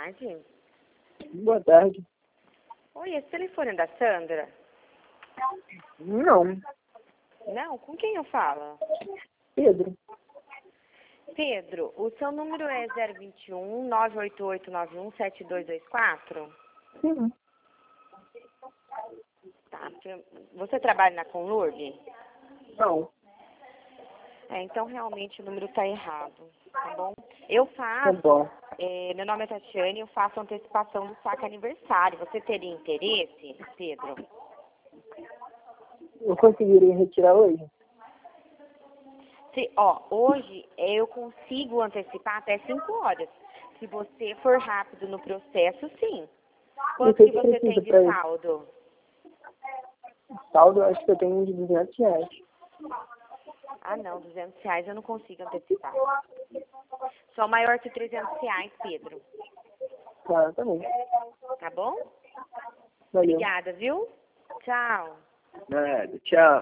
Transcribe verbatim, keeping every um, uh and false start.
tarde. Boa tarde. Oi, esse telefone é da Sandra? Não. Não? Com quem eu falo? Pedro. Pedro, o seu número é zero vinte e um, nove oito oito nove um, sete dois dois quatro? Sim. Tá. Você trabalha na Conlurb? Não. É, então realmente o número está errado, tá bom? Eu Tá faço, bom. é, meu nome é Tatiane, eu faço antecipação do saque aniversário. Você teria interesse, Pedro? Eu conseguiria retirar hoje? Se, ó, hoje eu consigo antecipar até cinco horas. Se você for rápido no processo, sim. Quanto que você tem de saldo? Saldo, eu acho que eu tenho de duzentos reais. Ah, não, duzentos reais eu não consigo antecipar. Só maior que trezentos reais, Pedro. Tá, tá bom. Tá bom? Valeu. Obrigada, viu? Tchau. Nada, tchau.